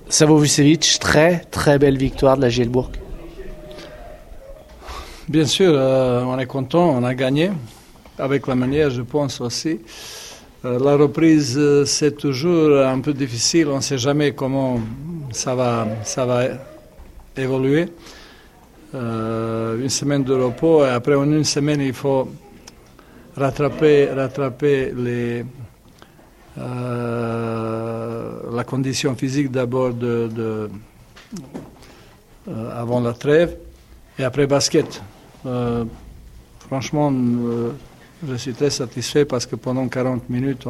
Savo Vucevic, très belle victoire de la Gielbourg. Bien sûr, on est content, on a gagné. Avec la manière, je pense aussi. La reprise, c'est toujours un peu difficile. On ne sait jamais comment ça va évoluer. Une semaine de repos et après en une semaine, il faut rattraper la condition physique d'abord avant la trêve et après basket. Franchement, je suis très satisfait parce que pendant 40 minutes,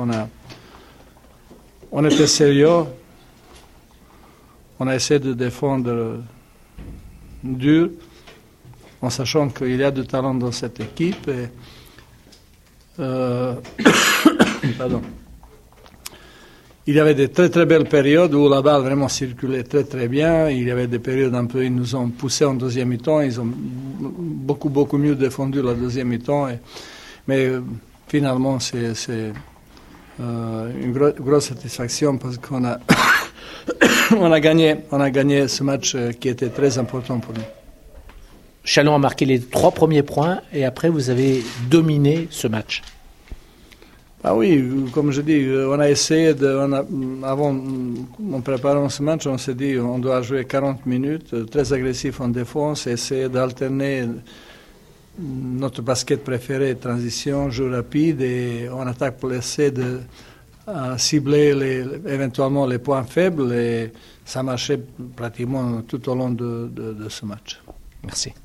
on était sérieux. On a essayé de défendre dur, en sachant qu'il y a du talent dans cette équipe. Et, pardon. Il y avait de très belles périodes où la balle vraiment circulait très bien. Il y avait des périodes un peu, ils nous ont poussé en deuxième mi-temps. Ils ont beaucoup mieux défendu la deuxième mi-temps. Mais finalement, c'est une grosse satisfaction parce qu'on a, on a gagné ce match qui était très important pour nous. Châlons a marqué les 3 premiers points et après vous avez dominé ce match. Ah oui, comme je dis, on a essayé, avant, en préparant ce match, on s'est dit on doit jouer 40 minutes, très agressif en défense, essayer d'alterner notre basket préféré, transition, jeu rapide, et en attaque pour essayer de cibler éventuellement les points faibles, et ça marchait pratiquement tout au long de ce match. Merci.